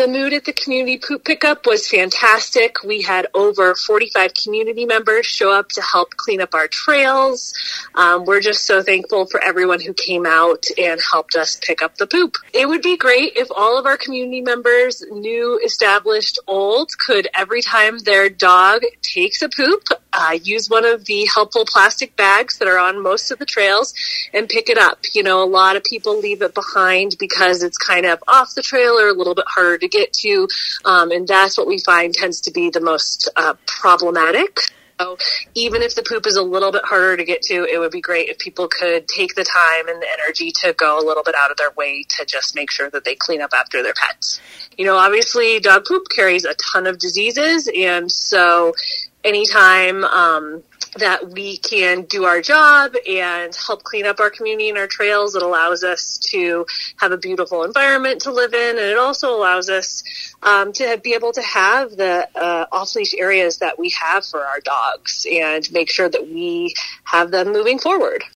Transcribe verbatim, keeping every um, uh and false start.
The mood at the community poop pickup was fantastic. We had over forty-five community members show up to help clean up our trails. Um, we're just so thankful for everyone who came out and helped us pick up the poop. It would be great if all of our community members, new, established, old, could every time their dog takes a poop, uh, use one of the helpful plastic bags that are on most of the trails and pick it up. You know, a lot of people leave it behind because it's kind of off the trail or a little bit harder to get to, um, and that's what we find tends to be the most uh, problematic. So even if the poop is a little bit harder to get to, it would be great if people could take the time and the energy to go a little bit out of their way to just make sure that they clean up after their pets. You know, obviously dog poop carries a ton of diseases, and so anytime um, that we can do our job and help clean up our community and our trails, it allows us to have a beautiful environment to live in, and it also allows us um, to be able to have the uh, off-leash areas that we have for our dogs and make sure that we have them moving forward.